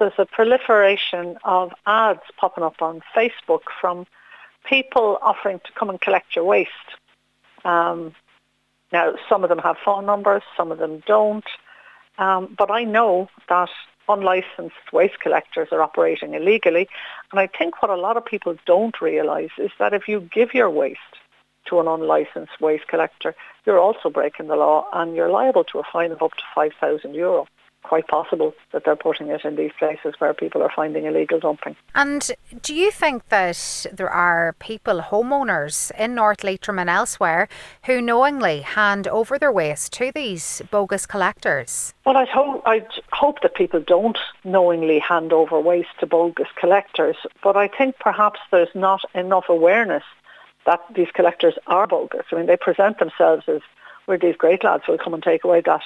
there's a proliferation of ads popping up on Facebook from people offering to come and collect your waste. Now, some of them have phone numbers, some of them don't. But I know that unlicensed waste collectors are operating illegally. And I think what a lot of people don't realise is that if you give your waste to an unlicensed waste collector, you're also breaking the law and you're liable to a fine of up to €5,000. Quite possible that they're putting it in these places where people are finding illegal dumping. And do you think that there are people, homeowners in North Leitrim and elsewhere, who knowingly hand over their waste to these bogus collectors? Well, I'd hope that people don't knowingly hand over waste to bogus collectors, but I think perhaps there's not enough awareness that these collectors are bogus. I mean, they present themselves as, we're these great lads who will come and take away that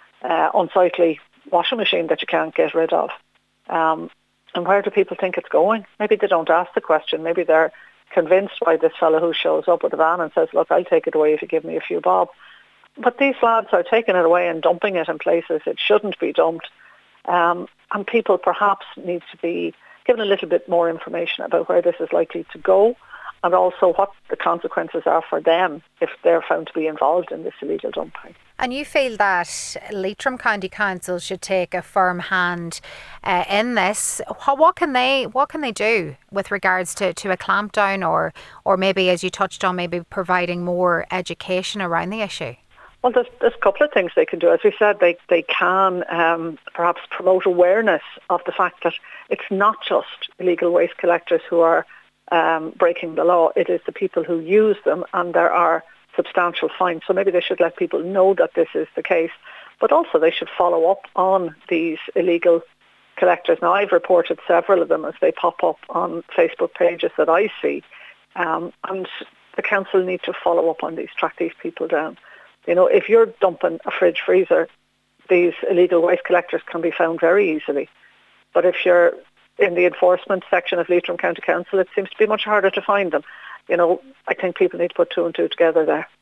unsightly washing machine that you can't get rid of. And where do people think it's going? Maybe they don't ask the question. Maybe they're convinced by this fellow who shows up with a van and says, look, I'll take it away if you give me a few bob. But these lads are taking it away and dumping it in places it shouldn't be dumped. And people perhaps need to be given a little bit more information about where this is likely to go, and also what the consequences are for them if they're found to be involved in this illegal dumping. And you feel that Leitrim County Council should take a firm hand in this. What can they do with regards to a clampdown, or maybe, as you touched on, maybe providing more education around the issue? Well, there's a couple of things they can do. As we said, they can perhaps promote awareness of the fact that it's not just illegal waste collectors who are breaking the law. It is the people who use them, and there are substantial fines. So maybe they should let people know that this is the case. But also they should follow up on these illegal collectors. Now, I've reported several of them as they pop up on Facebook pages that I see. And the council need to follow up on these, track these people down. You know, if you're dumping a fridge freezer, these illegal waste collectors can be found very easily. But if you're in the enforcement section of Leitrim County Council, it seems to be much harder to find them. You know, I think people need to put two and two together there.